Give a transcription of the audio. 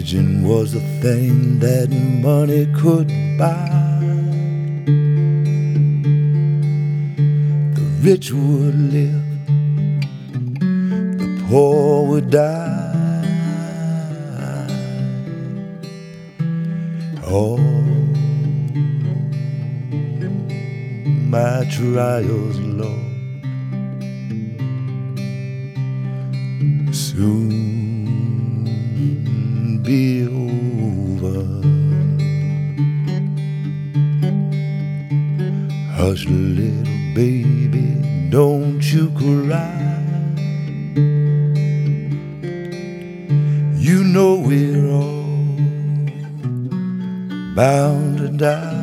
Religion was a thing that money could buy. The rich would live, the poor would die. All my trials, Lord, soon be over. Hush, little baby, don't you cry. You know we're all bound to die.